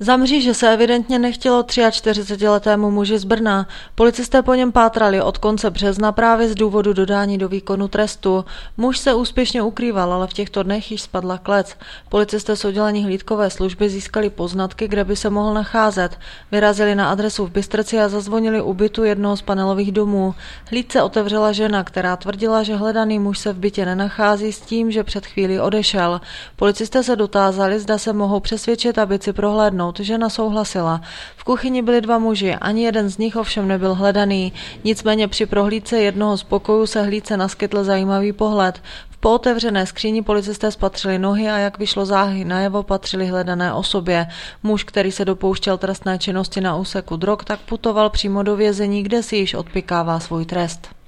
Za mříže se evidentně nechtělo 43letému muži z Brna. Policisté po něm pátrali od konce března právě z důvodu dodání do výkonu trestu. Muž se úspěšně ukrýval, ale v těchto dnech již spadla klec. Policisté z oddělení hlídkové služby získali poznatky, kde by se mohl nacházet. Vyrazili na adresu v Bystrci a zazvonili u bytu jednoho z panelových domů. Hlídce otevřela žena, která tvrdila, že hledaný muž se v bytě nenachází s tím, že před chvílí odešel. Policisté se dotázali, zda se mohou přesvědčit a byt si prohlédnout. Žena souhlasila. V kuchyni byli dva muži, ani jeden z nich ovšem nebyl hledaný. Nicméně při prohlídce jednoho z pokojů se hlídce naskytl zajímavý pohled. V pootevřené skříni policisté spatřili nohy a jak vyšlo záhy najevo, patřili hledané osobě. Muž, který se dopouštěl trestné činnosti na úseku drog, tak putoval přímo do vězení, kde si již odpykává svůj trest.